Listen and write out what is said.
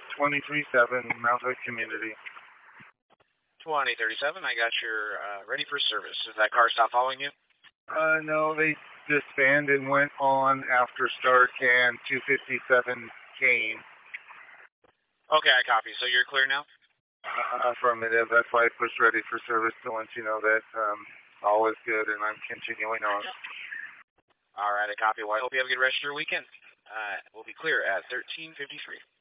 2037, Mount Hood Community. 2037, I got your ready for service. Does that car stop following you? No, they disbanded and went on after Starcan 257 came. Okay, I copy. So you're clear now? Affirmative. That's why I pushed ready for service to let you know that all is good and I'm continuing on. All right, I copy. Well, I hope you have a good rest of your weekend. We'll be clear at 13:53.